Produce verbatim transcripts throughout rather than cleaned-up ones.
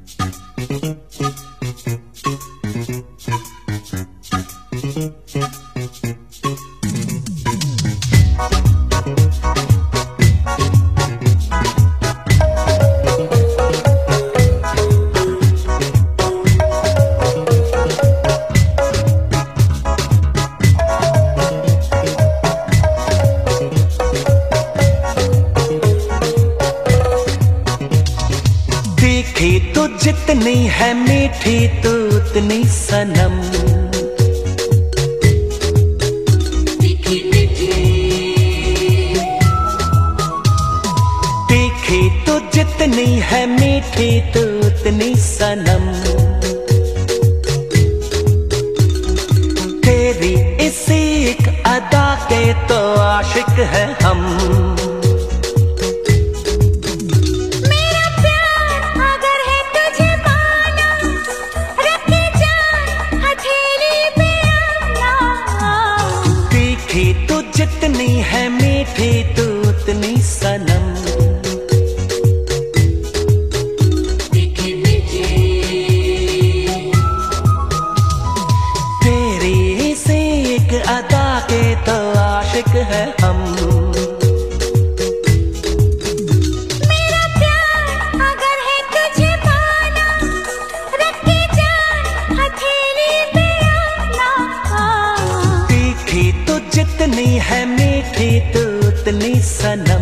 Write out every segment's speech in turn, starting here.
देखी तो जितनी है मीठी तू उतनी सनम। देखी देखी देखी तो जितनी है मीठी तू उतनी सनम। तेरी इसी एक अदा के तो आशिक है हम। तो जितनी है मीठी तू उतनी सनम। देखी देखी तेरी से एक अदा के तो आशिक है हम। मेरा प्यार अगर है तुझे पाना, रख के जान हथेली पे अपना। देखी तो जितनी है मीठी तू उतनी सनम।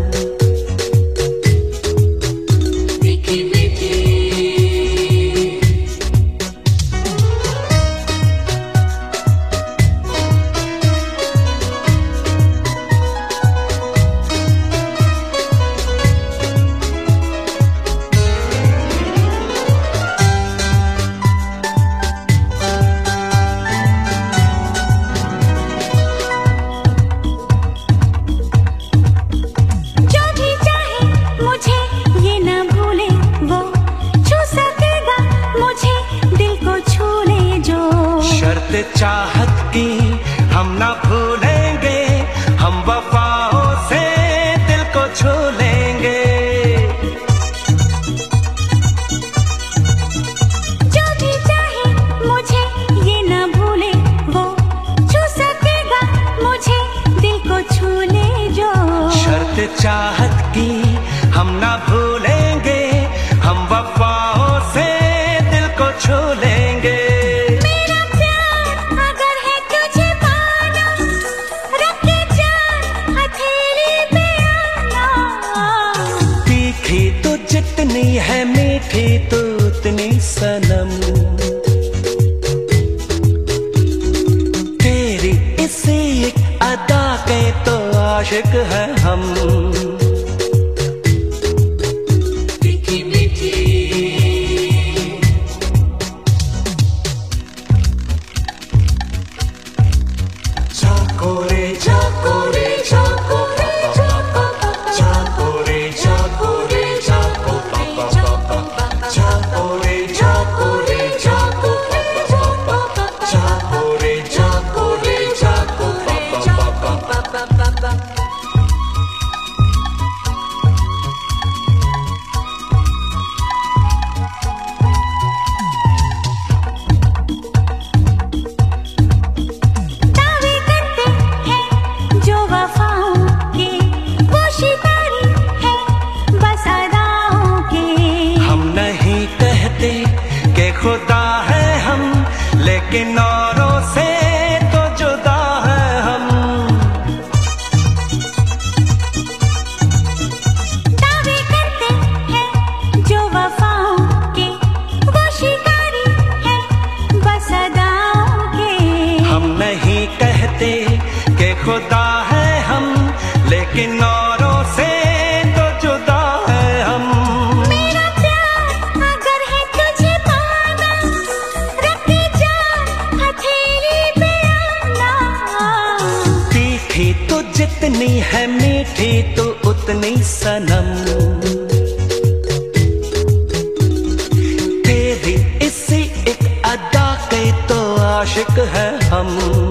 देखी देखी चाहत की हम ना भूलेंगे, हम वफाओं से दिल को छू लेंगे। जो भी चाहे मुझे ये ना भूले, वो छू सकेगा मुझे दिल को छू ले जो। शर्त चाहत की हम ना भूलेंगे, हम वफाओं से दिल को छू लेंगे। जितनी है मीठी तू उतनी सनम। तेरी इसी एक अदा के तो आशिक है हम। मीठी मीठी जाको रे जाको रे जाको रे जाको जाको रे जाको रे जाको जाको रे जाको रे जाको जाको रे जाको रे जाको दावे करते हैं जो वफाओं के, वो शिकारी है बस अदाओं के। हम नहीं कहते कि खुदा है हम, लेकिन औरों से तो जुदा है हम। दावे करते हैं जो वफाओं के, वो शिकारी है बस अदाओं के। हम नहीं कहते कि खुदा है हम, लेकिन औरों से तो जुदा है हम। मेरा प्यार अगर है तुझे पाना, रख के जान हथेली पे अपना। तीखी तो जितनी है मीठी तो उतनी सनम। तेरी इसी एक अदा के तो आशिक है हम।